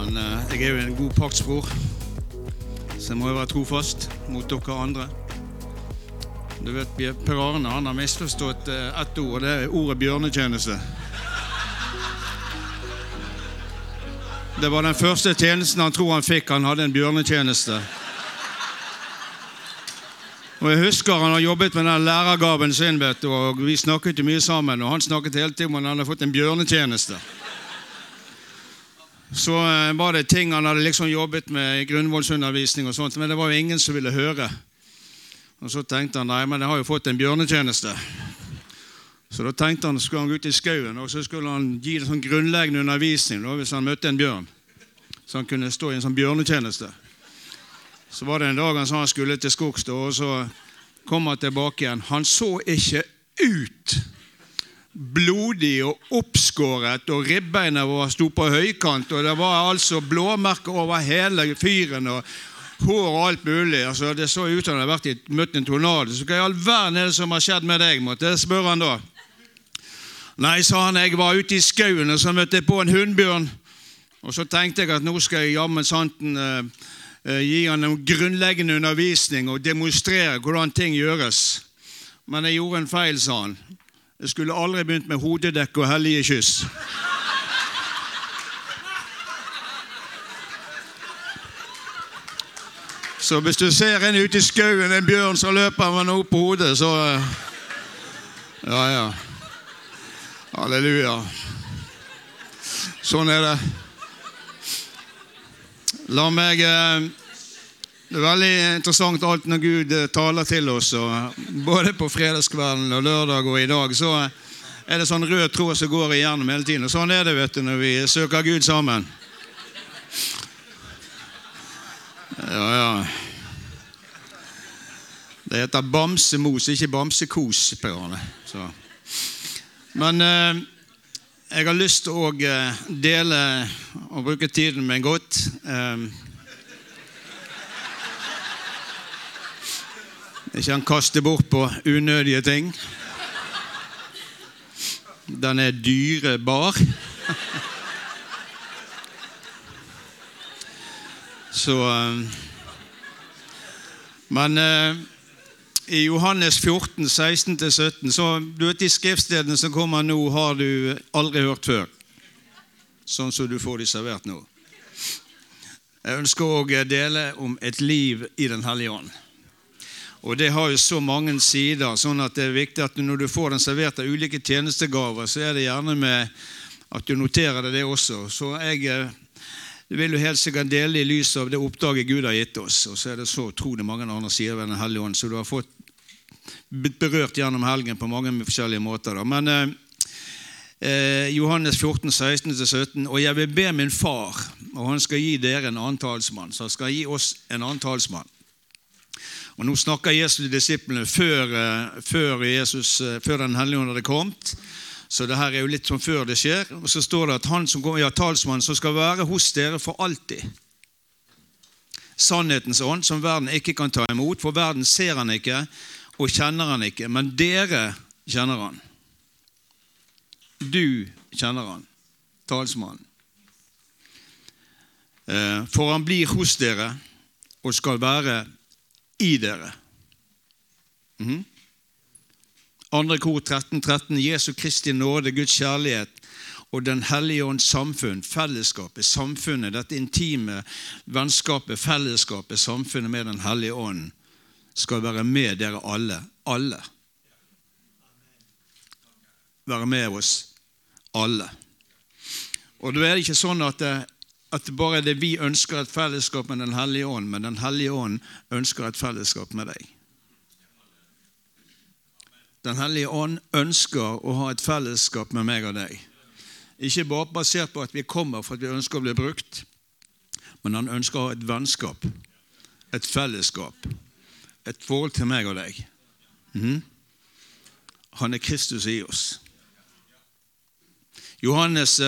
Men jeg jo en god paktsbror, så jeg må jo være trofast mot dere andre. Du vet, Per Arne, han har misforstått ett ord, og det ordet bjørnetjeneste. Det var den første tjenesten han tror han fikk, han hadde en bjørnetjeneste. Og jeg husker han har jobbet med den lærergaven sin, vet du, og vi snakket jo mye sammen, og han snakket hele tiden om at han hadde fått en bjørnetjeneste. Så var det ting han hadde liksom jobbet med i grunnvollsundervisning og sånt, men det var jo ingen som ville høre. Og så tenkte han, nei, men jeg har jo fått en bjørnetjeneste. Så da tenkte han, skulle han gå ut i skauen, og så skulle han gi en sånn grunnleggende undervisning, da, hvis han møtte en bjørn. Så han kunne stå i en sånn bjørnetjeneste. Så var det en dag han sa han skulle til skogs, og så kom han tilbake igjen. Han så ikke ut blodig og oppskåret, og ribbeina var sto på høykant, og det var altså blåmerker over hele fyren, og hår og alt mulig. Altså, det så ut som han hadde møtt en tornado. Så hva i all verden er det som har skjedd med deg, måtte jeg spørre han da. Nei, sa han, jeg var ute i skauen, og så møtte jeg på en hundbjørn, og så tenkte jeg at nå skal jeg jammen santen gi han en grunnleggende undervisning og demonstrere hvordan ting gjøres. Men jeg gjorde en feil, sa han. Jeg skulle aldri begynt med hodedekk og hellige kyss. Så hvis du ser en ute i skauen, en bjørn, så løper man opp på hodet, så ja. Halleluja. Sånn er det. La meg det er veldig interessant alt når Gud taler til oss, og både på fredagskvelden og lørdag og i dag, så er det sånn rød tråd som går igjennom hele tiden. Og sånn er det, vet du, når vi søker Gud sammen. Ja. Det heter bamsemos, ikke bamsekos, Per Arne. Så. Men jeg har lyst til å dele og bruke tiden med godt. Ikke han kaster bort på unødige ting. Den er dyrebar. Så, men i Johannes 14, 16-17, så du vet de skriftstedene som kommer nå, har du aldri hørt før. Sånn som du får de servert nå. Jeg ønsker å dele om et liv i den hellige ånd. Og det har jo så mange sider, sånn at det er viktig at når du får den servert av ulike tjenestegaver, så er det gjerne med at du noterer det også. Så jeg vil jo helt sikkert dele i lys av det oppdraget Gud har gitt oss, og så er det så utrolig mange andre sider ved den hellige ånd, så du har fått berørt gjennom helgen på mange forskjellige måter. Da. Men Johannes 14, 16-17, og jeg vil be min far, og han skal gi dere en annen talsmann, så han skal gi oss en annen talsmann. Og nå snakker Jesus til disiplene før den hellige ånd hadde kommet, så det her er jo litt som før det skjer. Og så står det at han som kommer, talsmann, som skal være hos dere for alltid. Sannhetens ånd, som verden ikke kan ta imot, for verden ser han ikke og kjenner han ikke, men dere kjenner han. Du kjenner han, talsmannen. For han blir hos dere og skal være i dere. 2. kor 13, Jesu Kristi nåde, Guds kjærlighet og den hellige ånds samfunn, fellesskapet, samfunnet, dette intime vennskapet, fellesskapet, samfunnet med den hellige ånd, skal være med dere alle. Alle. Være med oss alle. Og da er det ikke sånn at bare det vi ønsker et fellesskap med den hellige ånd, men den hellige ånd ønsker et fellesskap med deg. Den hellige ånd ønsker å ha et fellesskap med meg og deg. Ikke bare basert på at vi kommer for at vi ønsker å bli brukt, men han ønsker å ha et vennskap, et fellesskap, et forhold til meg og deg. Han er Kristus i oss. Johannes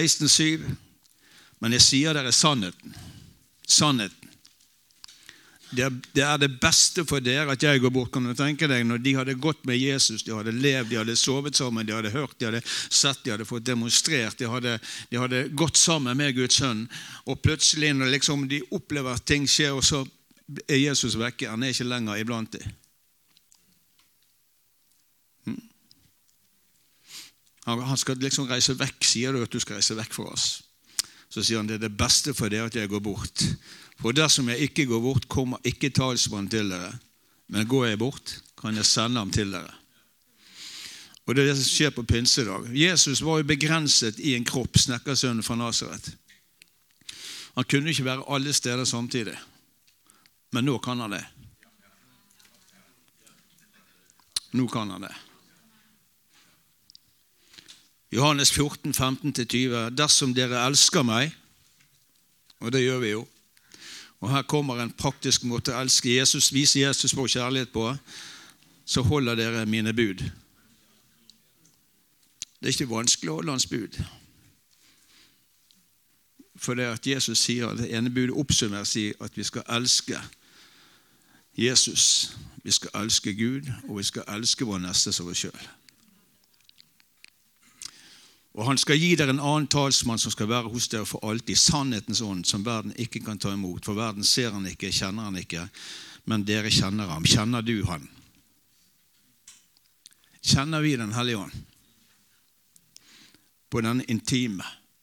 16,7. Men jeg sier dere sannheten. Sannheten. Det er det beste for dere at jeg går bort. Kan du tenke deg, når de hadde gått med Jesus, de hadde levd, de hadde sovet sammen, de hadde hørt, de hadde sett, de hadde fått demonstrert, de hadde gått sammen med Guds sønn, og plutselig når liksom de opplever at ting skjer, og så er Jesus vekke, han er ikke lenger iblant dem. Han skal liksom reise vekk. Sier du at du skal reise vekk fra oss? Så sier han, det er det beste for dere at jeg går bort. For dersom jeg ikke går bort, kommer ikke talsmann til dere. Men går jeg bort, kan jeg sende ham til dere. Og det er det som skjer på pinsedag. Jesus var jo begrenset i en kropp, snekkersønnen fra Nazaret. Han kunne ikke være alle steder samtidig. Men nå kan han det. Nå kan han det. Johannes 14, 15-20. Dersom dere elsker meg, og det gjør vi jo, og her kommer en praktisk måte å elske Jesus, vise Jesus vår kjærlighet på, så holder dere mine bud. Det er ikke vanskelig å holde hans bud. For det at Jesus sier, det ene budet oppsummerer sier at vi skal elske Jesus, vi skal elske Gud, og vi skal elske vår neste som oss selv. Og han skal gi dere en annen talsmann som skal være hos dere for alltid, sannhetens ånd, som verden ikke kan ta imot. For verden ser han ikke, kjenner han ikke, men dere kjenner ham. Kjenner du han? Kjenner vi den Hellige Ånd? På denne intime,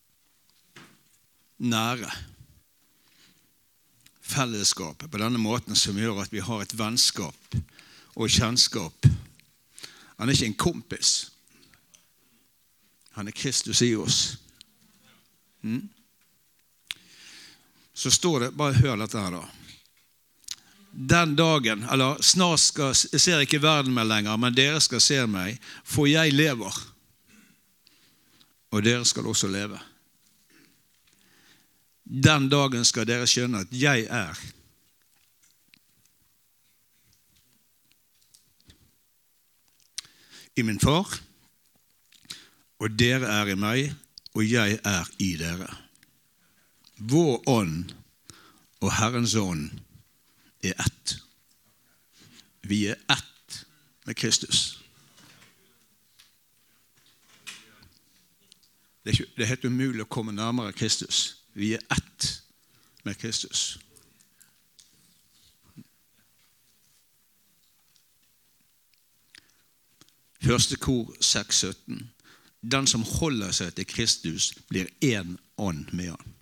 nære fellesskapet, på denne måten som gjør at vi har et vennskap og kjennskap. Han er ikke en kompis. Han er Kristus i oss. Så står det, bare hør dette her da. Den dagen, eller snart ser ikke verden meg lenger, men dere skal se meg, for jeg lever. Og dere skal også leve. Den dagen skal dere skjønne at jeg er. I min far, og dere er i meg, og jeg er i dere. Vår ånd og Herrens ånd er ett. Vi er ett med Kristus. Det er helt umulig å komme nærmere Kristus. Vi er ett med Kristus. Første kor 6:17. Den som holder seg til Kristus blir en ånd med han.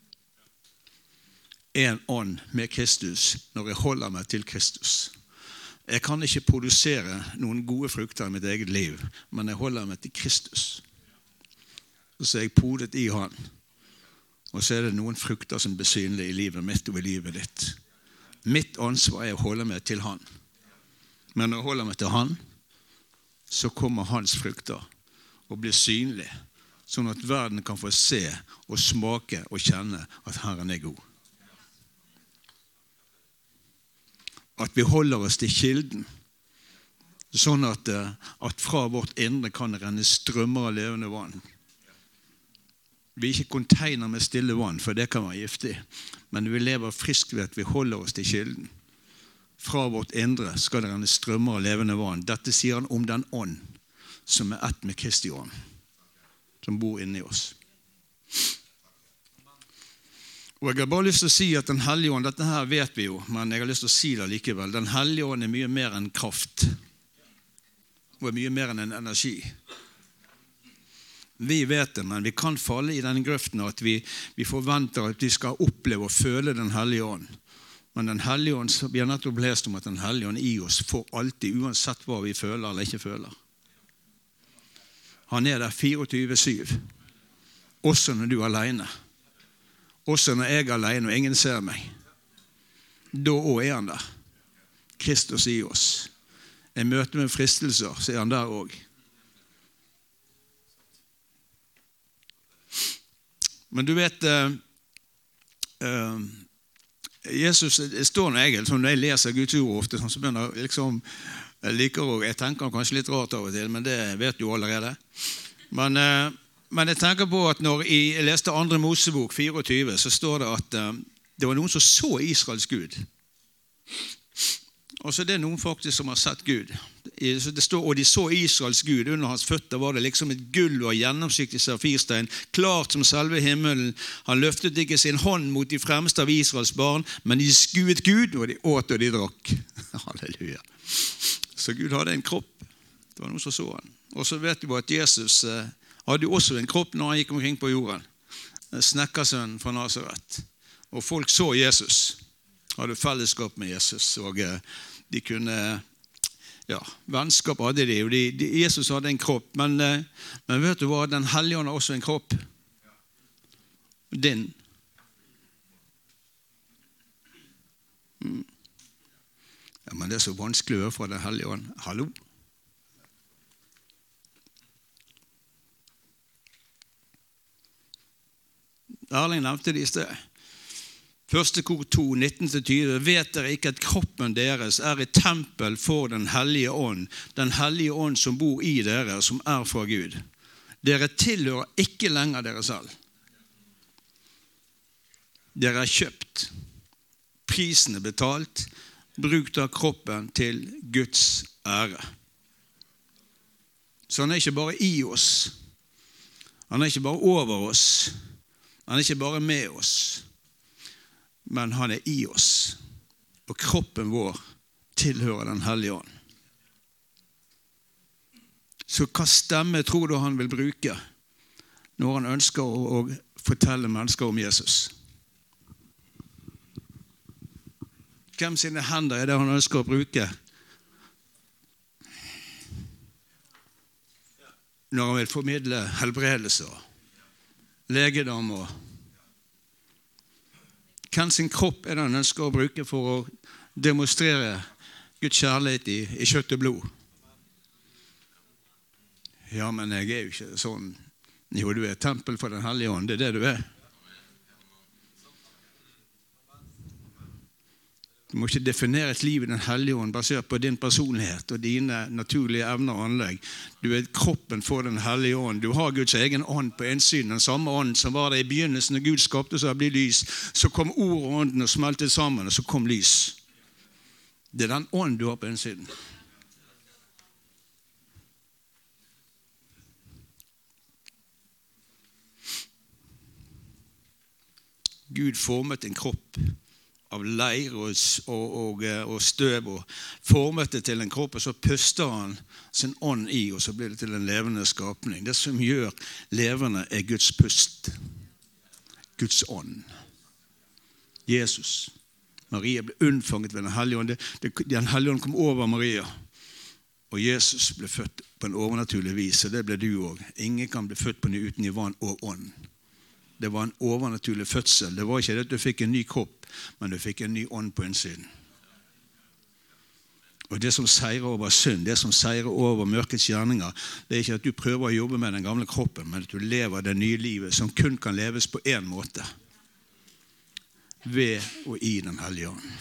En ånd med Kristus når jeg holder meg til Kristus. Jeg kan ikke produsere noen gode frukter i mitt eget liv, men jeg holder meg til Kristus. Så er jeg podet i han. Og så er det noen frukter som blir synlige i livet mitt og i livet ditt. Mitt ansvar er å holde meg til han. Men når jeg holder meg til han, så kommer hans frukter og blir synlig, sånn at verden kan få se og smake og kjenne at Herren er god. At vi holder oss til kilden, sånn at fra vårt indre kan renne strømmer av levende vann. Vi er ikke container med stille vann, for det kan være giftig, men vi lever friskt ved at vi holder oss til kilden. Fra vårt indre skal det renne strømmer av levende vann. Dette sier han om den ånd, som er ett med Kristi ånd, som bor inni oss. Og jeg har bare lyst til å si at den Hellige Ånd, dette her vet vi jo, men jeg har lyst til å si det likevel, den Hellige Ånd er mye mer enn kraft, og er mye mer enn en energi. Vi vet det, men vi kan falle i den grøften at vi forventer at vi skal oppleve og føle den Hellige Ånd. Men den Hellige Ånd, vi har nettopp lest om at den Hellige Ånd i oss får alltid, uansett hva vi føler eller ikke føler. Han er der 24/7, også når du er alene. Også når jeg er alene og ingen ser meg. Da også er han der. Kristus i oss. I møte med fristelser, så er han der også. Men du vet, Jesus, det står noe egentlig, når jeg leser Guds ord ofte, så begynner liksom, jeg tenker kanskje litt rart av og til, men det vet du allerede. Men jeg tenker på at når jeg leste 2. Mosebok 24, så står det at det var noen som så Israels Gud. Og så det noen faktisk som har sett Gud. Det står, og de så Israels Gud. Under hans føtter var det liksom et gull og gjennomsiktig safirstein, klart som selve himmelen. Han løftet ikke sin hånd mot de fremste av Israels barn, men de skuet Gud, og de åt og de drakk. Halleluja. Så Gud hadde en kropp. Det var noen som så han. Og så vet du at Jesus hadde jo også en kropp når han gikk omkring på jorden. Snekkersønnen fra Nazaret. Og folk så Jesus. Hadde fellesskap med Jesus, og de kunne, vennskap hadde de, og Jesus hadde en kropp, men vet du hva, den hellige ånd har også en kropp. Din. Ja, men det er så vanskelig å høre fra den hellige ånd. Hallo? Erling nevnte det i sted. 1. Kor 2, 19-20. Vet dere ikke at kroppen deres er et tempel for den hellige ånd, den hellige ånd som bor i dere, som er fra Gud. Dere tilhører ikke lenger dere selv. Dere er kjøpt. Prisen er betalt. Bruk da kroppen til Guds ære. Så han er ikke bare i oss. Han er ikke bare over oss. Han er ikke bare med oss. Men han er i oss, og kroppen vår tilhører den hellige ånd. Så hva stemme tror du han vil bruke når han ønsker å fortelle mennesker om Jesus? Hvem sine hender er det han ønsker å bruke når han vil formidle helbredelse, legedom og hvem sin kropp er det han ønsker å bruke for å demonstrere Guds kjærlighet i kjøtt og blod? Ja, men jeg er jo ikke sånn. Jo, du er et tempel for den hellige ånd, det er det du er. Du må ikke definere et liv i den hellige ånd basert på din personlighet og dine naturlige evner og anlegg. Du er kroppen for den hellige ånd. Du har Guds egen ånd på innsiden, den samme ånd som var der i begynnelsen når Gud skapte så det ble lys. Så kom ord og ånden og smeltet sammen, og så kom lys. Det er den ånd du har på innsiden. Gud formet en kropp av leir og støv og formet det til en kropp, og så puster han sin ånd i, og så blir det til en levende skapning. Det som gjør levende er Guds pust. Guds ånd. Jesus. Maria ble unnfanget ved den hellige ånd. Den hellige ånd kom over Maria, og Jesus ble født på en overnaturlig vis, og det ble du også. Ingen kan bli født på ny uten i vann og ånd. Det var en overnaturlig fødsel. Det var ikke det at du fikk en ny kropp, men du fikk en ny ånd på innsiden. Og det som seirer over synd, det som seirer over mørkets gjerninger, det er ikke at du prøver å jobbe med den gamle kroppen, men at du lever det nye livet som kun kan leves på en måte. Ved og i den hellige ånd.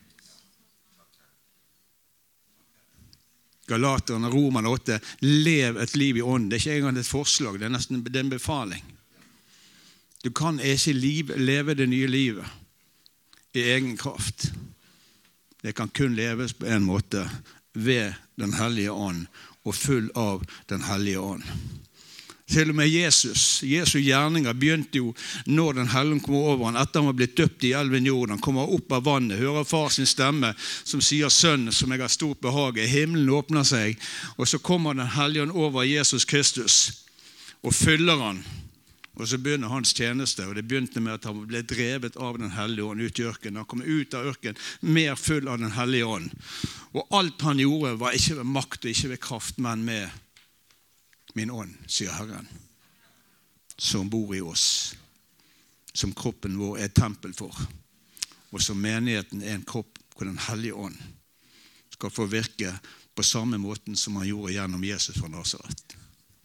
Galaterne, Romerne 8, lev et liv i ånd. Det er ikke engang et forslag, det er nesten en befaling. Du kan ikke leve det nye livet i egen kraft. Det kan kun leves på en måte ved den hellige ånd og full av den hellige ånd. Til og med Jesu gjerninger begynte jo når den hellige ånd kom over han, etter han var blitt døpt i elven Jordan, kommer opp av vannet, hører far sin stemme som sier sønn som jeg har stort behag i, himmelen åpner seg, og så kommer den hellige ånd over Jesus Kristus og fyller han. Og så begynner hans tjeneste, og det begynte med at han ble drevet av den hellige ånd ut i ørkenen. Han kom ut av ørkenen mer full av den hellige ånd. Og alt han gjorde var ikke ved makt og ikke ved kraft, men med min ånd, sier Herren, som bor i oss, som kroppen vår er et tempel for, og som menigheten er en kropp hvor den hellige ånd skal få virke på samme måten som han gjorde gjennom Jesus fra Nazaret.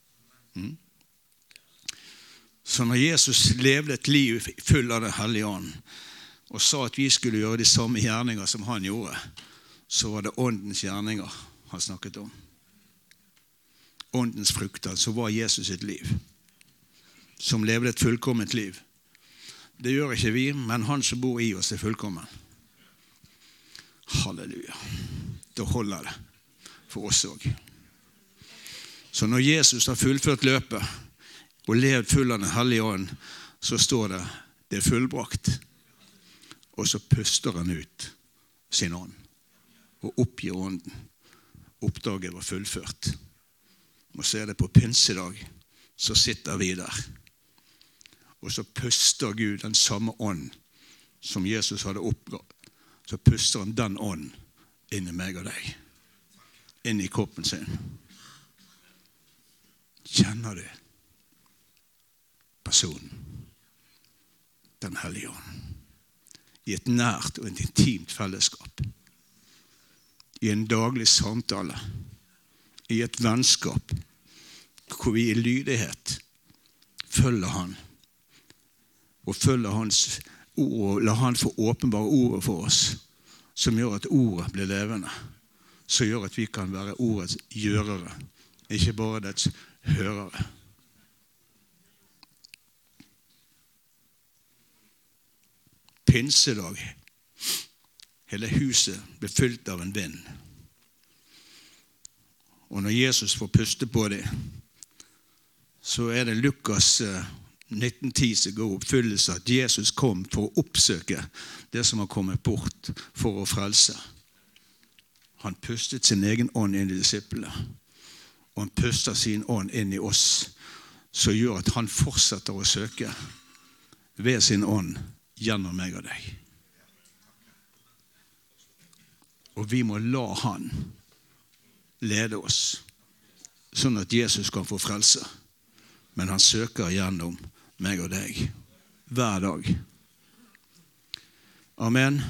Så når Jesus levde et liv full av den hellige ånd, og sa at vi skulle gjøre de samme gjerninger som han gjorde, så var det åndens gjerninger han snakket om. Åndens frukter, så var Jesus et liv, som levde et fullkomment liv. Det gjør ikke vi, men han som bor i oss er fullkommen. Halleluja. Da holder det for oss også. Så når Jesus har fullført løpet og levd full av den hellige ånd, så står det, det er fullbrakt. Og så puster han ut sin ånd og oppgir ånden. Oppdraget var fullført. Og så er det på pinsedag, så sitter vi der. Og så puster Gud den samme ånd som Jesus hadde oppdratt. Så puster han den ånd inn i meg og deg. Inn i kroppen sin. Kjenner du personen? Den hellige ånd. I et nært og et intimt fellesskap. I en daglig samtale. I et vennskap. Hvor vi i lydighet følger han. Og følger hans ord, og la han få åpenbare ordet for oss, som gjør at ordet blir levende. Så gjør at vi kan være ordets gjørere. Ikke bare dets hørere. Pinsedag. Hele huset ble fylt av en vind. Og når Jesus får puste på det, så er det Lukas 1910 som går oppfyllelse at Jesus kom for å oppsøke det som har kommet bort for å frelse. Han pustet sin egen ånd inn i disiplene, og han puster sin ånd inn i oss, som gjør at han fortsetter å søke ved sin ånd gjennom meg og deg. Og vi må la han lede oss, sånn at Jesus kan få frelse. Men han søker gjennom meg og deg hver dag. Amen.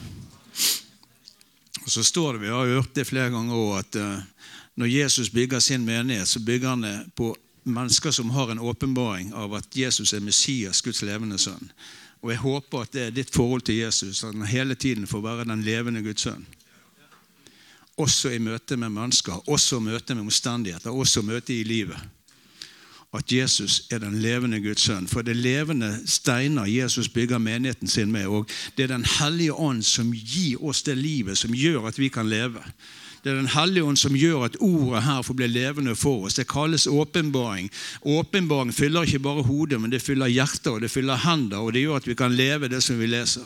Og så står det, vi har hørt det flere ganger også, at når Jesus bygger sin menighet, så bygger han det på mennesker som har en åpenbaring av at Jesus er Messias, Guds levende sønn. Og jeg håper at det er ditt forhold til Jesus, at han hele tiden får være den levende Guds sønn. Også i møte med mennesker, også i møte med omstendigheter, også i møte i livet. At Jesus er den levende Guds sønn. For det levende steiner Jesus bygger menigheten sin med, og det er den hellige ånd som gir oss det livet som gjør at vi kan leve. Det er den hellige ånd som gjør at ordet her får bli levende for oss. Det kalles åpenbaring. Åpenbaring fyller ikke bare hodet, men det fyller hjertet, og det fyller hender, og det gjør at vi kan leve det som vi leser.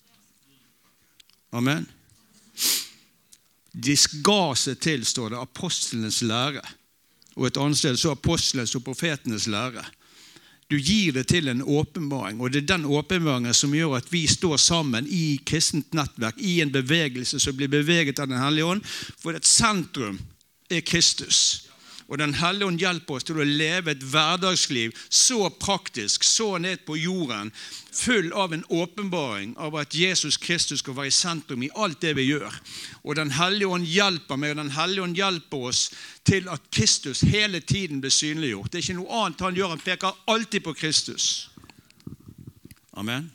Amen. De ga seg til, står det, apostlenes lære. Og et annet sted så apostlenes og profetenes lære. Du gir det til en åpenbaring, og det er den åpenbaringen som gjør at vi står sammen i kristent nettverk, i en bevegelse som blir beveget av den hellige ånd, for et sentrum er Kristus. Og den hellige ånd hjelper oss til å leve et hverdagsliv så praktisk, så ned på jorden, full av en åpenbaring av at Jesus Kristus skal være i sentrum i alt det vi gjør. Og den hellige ånd hjelper meg, og den hellige ånd hjelper oss til at Kristus hele tiden blir synliggjort. Det er ikke noe annet han gjør, han peker alltid på Kristus. Amen.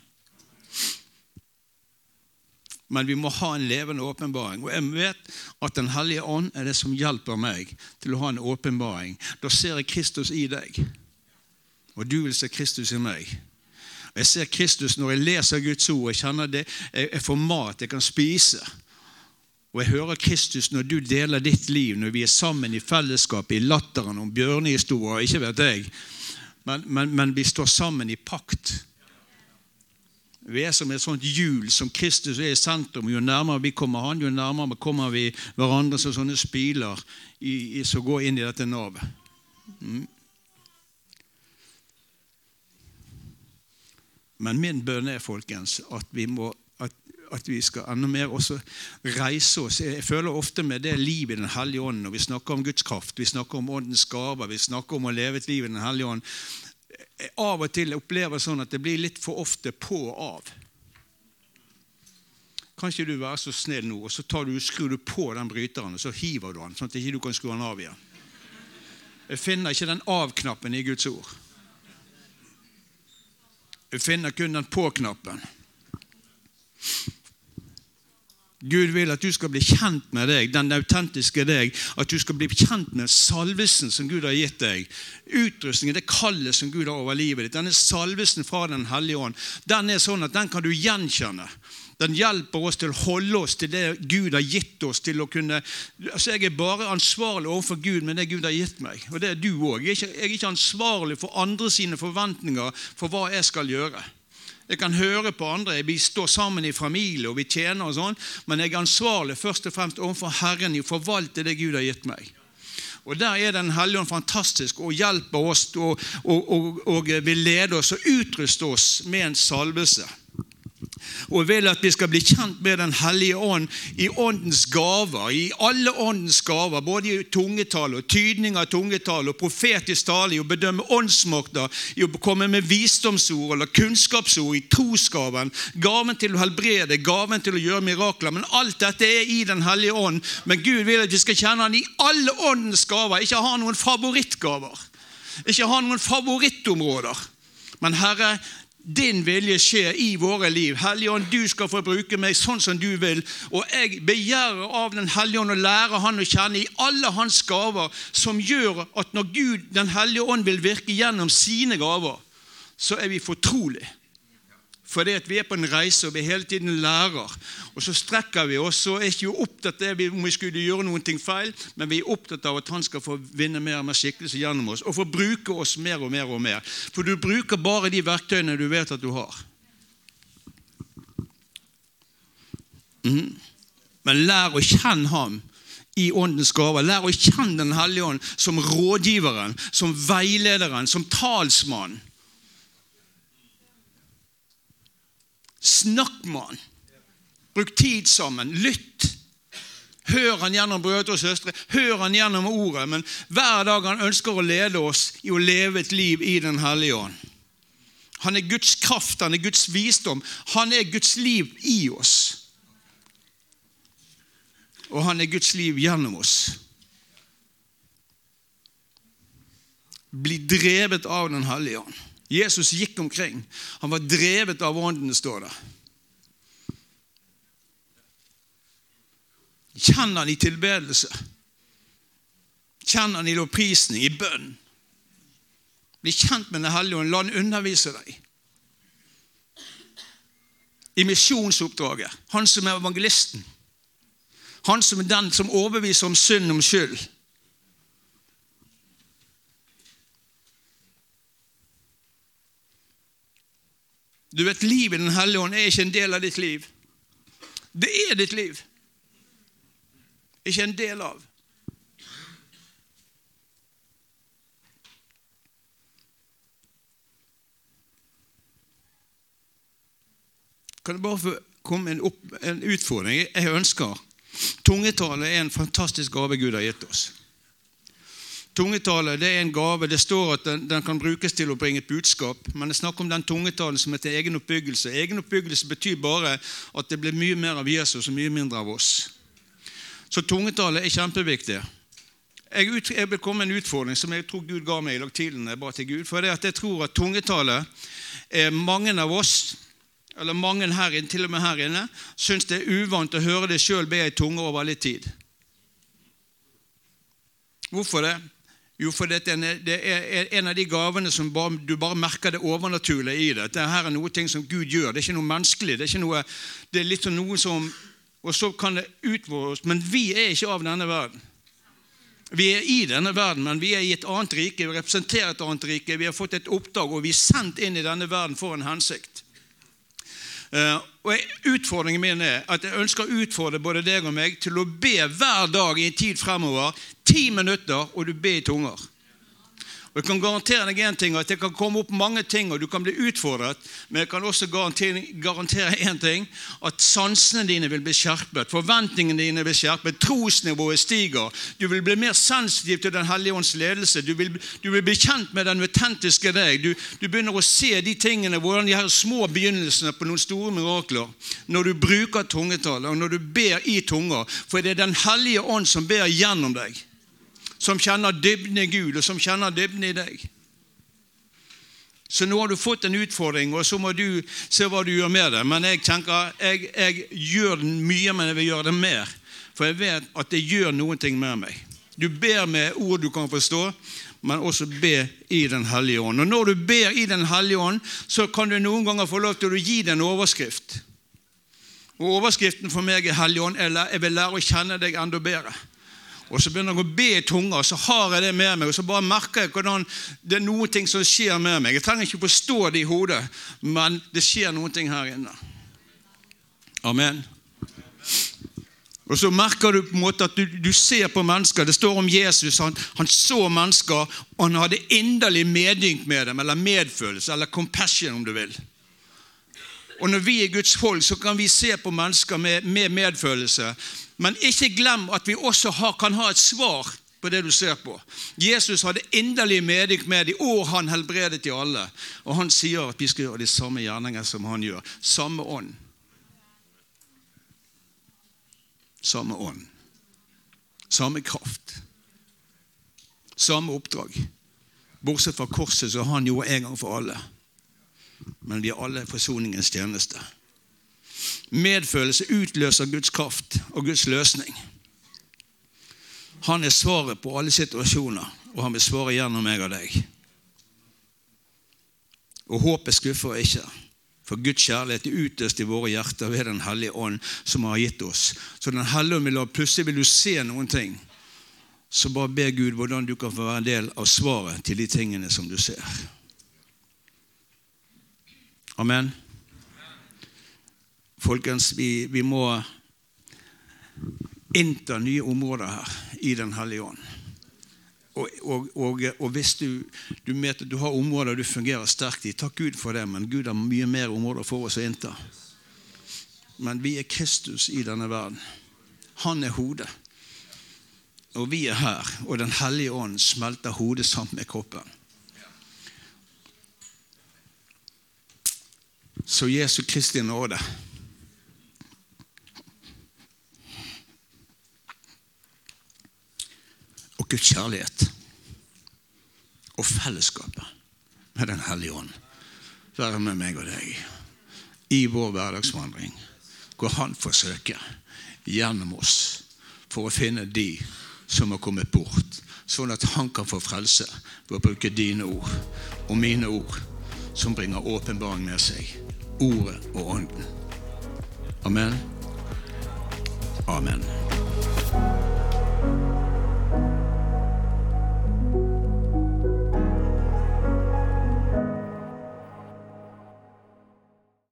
Men vi må ha en levende åpenbaring. Og jeg vet at den hellige ånd er det som hjelper meg til å ha en åpenbaring. Da ser jeg Kristus i deg. Og du vil se Kristus i meg. Jeg ser Kristus når jeg leser Guds ord. Jeg kjenner det. Jeg får mat, jeg kan spise. Og jeg hører Kristus når du deler ditt liv, når vi er sammen i fellesskap, i latteren om bjørnehistorier, ikke vet jeg. Men vi står sammen i pakt. Vi er som et sånt hjul som Kristus er i sentrum. Jo nærmere vi kommer han, jo nærmere kommer vi hverandre som sånne spiler som går inn i dette navet. Men min bønn er, folkens, at vi skal enda mer også reise oss. Jeg føler ofte med det liv i den hellige ånden, når vi snakker om Guds kraft, vi snakker om åndens gaver, vi snakker om å leve et liv i den hellige ånd. Av og til opplever sånn at det blir litt for ofte på og av. Kan ikke du være så snill nå, og så skrur du på den bryteren, og så hiver du den, sånn at ikke du kan skru den av igjen. Jeg finner ikke den av-knappen i Guds ord. Jeg finner kun den på-knappen. Gud vil at du skal bli kjent med deg, den autentiske deg, at du skal bli kjent med salvelsen som Gud har gitt deg, utrustningen, det kallet som Gud har over livet ditt, denne salvelsen fra den hellige ånd, den sånn at den kan du gjenkjenne. Den hjelper oss til å holde oss til det Gud har gitt oss, til å kunne, altså jeg bare ansvarlig overfor Gud med det Gud har gitt meg, og det du også. Jeg ikke ansvarlig for andre sine forventninger for hva jeg skal gjøre. Jeg kan høre på andre, vi står sammen i familie og vi tjener og sånn, men jeg ansvarlig først og fremst overfor Herren i å forvalte det Gud har gitt meg. Og der den hellige ånd fantastisk og hjelper oss og vil lede oss og utruste oss med en salvelse. Og vil at vi skal bli kjent med den hellige ånd i åndens gaver, i alle åndens gaver, både i tungetale og tydning av tungetale og profetisk tale, i å bedømme åndsmakter, i å komme med visdomsord eller kunnskapsord, i trosgaven, gaven til å helbrede, gaven til å gjøre mirakler, men alt dette i den hellige ånd. Men Gud vil at vi skal kjenne han i alle åndens gaver, ikke ha noen favorittgaver, ikke ha noen favorittområder, men Herre, din vilje skjer i våre liv. Hellige ånd, du skal få bruke meg sånn som du vil, og jeg begjærer av den hellige ånd og lærer han å kjenne i alle hans gaver, som gjør at når Gud, den hellige ånd, vil virke gjennom sine gaver, så vi fortrolig. For det at vi på en reise, og vi hele tiden lærer, og så strekker vi oss, så ikke opptatt av om vi skulle gjøre noen ting feil, men vi opptatt av at han skal få vinne mer og mer skikkelse gjennom oss, og få bruke oss mer og mer og mer. For du bruker bare de verktøyene du vet at du har. Men lær å kjenne ham i åndens gaver. Lær å kjenne den hellige ånd som rådgiveren, som veilederen, som talsmann. Snakk med han. Bruk tid sammen. Lytt. Hør han gjennom brødre og søstre. Hør han gjennom ordet. Men hver dag han ønsker å lede oss i å leve et liv i den hellige ånd. Han Guds kraft, han Guds visdom. Han Guds liv i oss. Og han Guds liv gjennom oss. Bli drevet av den hellige ånd. Jesus gikk omkring. Han var drevet av ånden, står det. Kjenn han i tilbedelse. Kjenn han i lovprisning, i bønn. Bli kjent med den hellige ånd. La han undervise deg. I misjonsoppdraget. Han som evangelisten. Han som den som overbeviser om synd om skyld. Du vet, livet i den hellige ånd ikke en del av ditt liv. Det ditt liv. Ikke en del av. Kan det bare få komme en utfordring? Jeg ønsker. Tungetale en fantastisk gave Gud har gitt oss. Tungetale, det en gave, det står at den kan brukes til å bringe et budskap, men det snakker om den tungetalen som til egen oppbyggelse. Egen oppbyggelse betyr bare at det blir mye mer av Jesus og mye mindre av oss. Så tungetale kjempeviktig. Jeg vil komme med en utfordring som jeg tror Gud ga meg i dag tidlig når jeg ba til Gud, for det at jeg tror at tungetale mange av oss, eller mange her inne, til og med her inne, synes det uvant å høre det selv be i tunge over litt tid. Hvorfor det? Jo, for det en av de gavene som du bare merker det overnaturlige i det. Dette her noe ting som Gud gjør. Det ikke noe menneskelig. Det ikke noe, det litt sånn noe som, og så kan det utvåres. Men vi ikke av denne verden. Vi i denne verden, men vi i et annet rike. Vi representerer et annet rike. Vi har fått et oppdrag, og vi sendt inn i denne verden for en hensikt. Og utfordringen min at jeg ønsker å utfordre både deg og meg til å be hver dag i en tid fremover 10 minutter, og du ber i tunger. Og jeg kan garantere deg en ting, at det kan komme opp mange ting, og du kan bli utfordret, men jeg kan også garantere en ting, at sansene dine vil bli skjerpet, forventningene dine vil skjerpet, trosnivået stiger, du vil bli mer sensitiv til den hellige ånds ledelse, du vil bli kjent med den autentiske deg, du begynner å se de tingene, hvordan de her små begynnelsene på noen store mirakler, når du bruker tungetale, og når du ber i tunger, for det den hellige ånd som ber gjennom deg, som kjenner dybden i Gud, og som kjenner dybden i deg. Så nå har du fått en utfordring, og så må du se hva du gjør med det. Men jeg tenker, jeg gjør mye, men jeg vil gjøre det mer. For jeg vet at det gjør noen ting med meg. Du ber med ord du kan forstå, men også be i den hellige ånd. Og når du ber i den hellige ånd, så kan du noen ganger få lov til å gi deg en overskrift. Og overskriften for meg er hellige ånd, eller jeg vil lære å kjenne deg enda bedre. Og så begynner jeg å be i tunga, og så har jeg det med meg, og så bare merker jeg hvordan det er noen ting som skjer med meg. Jeg trenger ikke forstå det i hodet, men det skjer noen ting her inne. Amen. Og så merker du på en måte at du ser på mennesker. Det står om Jesus, han så mennesker, og han hadde inderlig medynk med dem, eller medfølelse, eller compassion om du vil. Og når vi er Guds folk, så kan vi se på mennesker med medfølelse. Men ikke glem at vi også kan ha et svar på det du ser på. Jesus hadde inderlig medynk med de år han helbredet til alle. Og han sier at vi skal gjøre de samme gjerninger som han gjør. Samme ånd. Samme ånd. Samme kraft. Samme oppdrag. Bortsett fra korset så han gjorde en gang for alle. Men vi er alle forsoningens tjeneste. Medfølelse utløser Guds kraft og Guds løsning. Han er svaret på alle situasjoner, og han vil svare gjennom meg og deg. Og håpet skuffer ikke, for Guds kjærlighet er utløst i våre hjerter ved den hellige ånd som har gitt oss. Så den hellige ånd vil plutselig vil du se noen ting, så bare be Gud hvordan du kan få være en del av svaret til de tingene som du ser. Amen. Folkens, vi må innta nye områder her i den hellige ånd. Og hvis du vet at du har områder du fungerer sterkt i, takk Gud for det, men Gud har mye mer områder for oss å innta. Men vi er Kristus i denne verden. Han er hodet. Og vi er her, og den hellige ånd smelter hodet sammen med kroppen. Så Jesu Kristi nåde og Guds kjærlighet og fellesskapet med den hellige ånd være med meg og deg i vår hverdagsvandring, hvor han forsøker gjennom oss for å finne de som har kommet bort, sånn at han kan få frelse ved å bruke dine ord og mine ord som bringer åpenbaring med seg, ordet og ånden. Amen. Amen.